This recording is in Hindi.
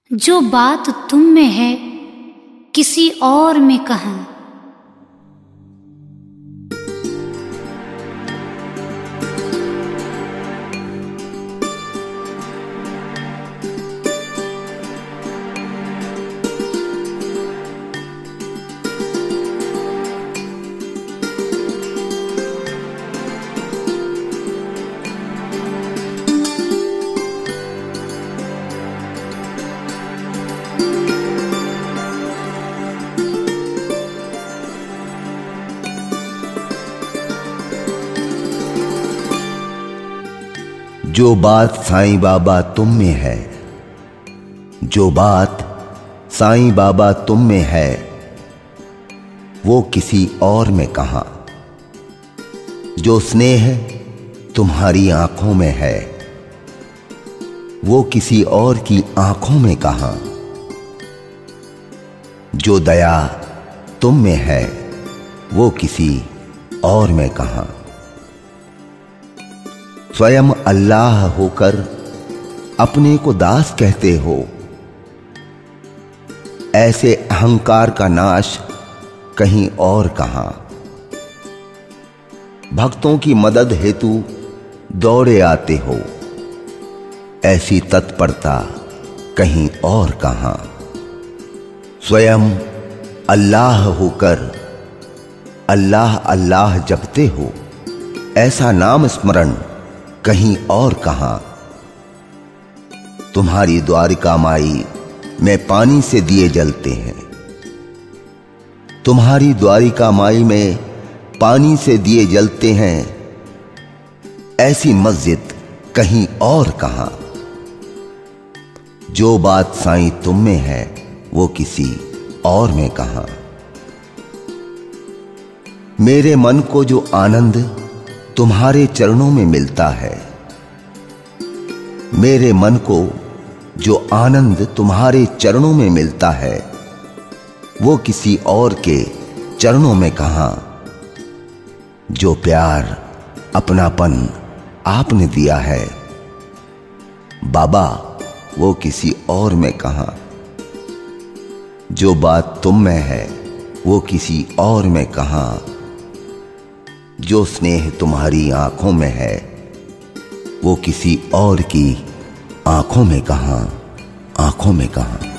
जो बात तुम में है किसी और में कहाँ। जो बात साईं बाबा तुम में है, जो बात साईं बाबा तुम में है, वो किसी और में कहाँ। जो स्नेह तुम्हारी आंखों में है, वो किसी और की आंखों में कहाँ। जो दया तुम में है, वो किसी और में कहाँ। स्वयं अल्लाह होकर अपने को दास कहते हो, ऐसे अहंकार का नाश कहीं और कहां। भक्तों की मदद हेतु दौड़े आते हो, ऐसी तत्परता कहीं और कहां। स्वयं अल्लाह होकर अल्लाह अल्लाह जपते हो, ऐसा नाम स्मरण कहीं और कहां। तुम्हारी द्वारिका माई में पानी से दिए जलते हैं, तुम्हारी द्वारिका माई में पानी से दिए जलते हैं, ऐसी मस्जिद कहीं और कहां। जो बात साईं तुम में है, वो किसी और में कहां। मेरे मन को जो आनंद तुम्हारे चरणों में मिलता है, मेरे मन को जो आनंद तुम्हारे चरणों में मिलता है, वो किसी और के चरणों में कहां। जो प्यार अपनापन आपने दिया है बाबा, वो किसी और में कहां। जो बात तुम में है, वो किसी और में कहां। जो स्नेह तुम्हारी आंखों में है, वो किसी और की आंखों में कहां, आंखों में कहां।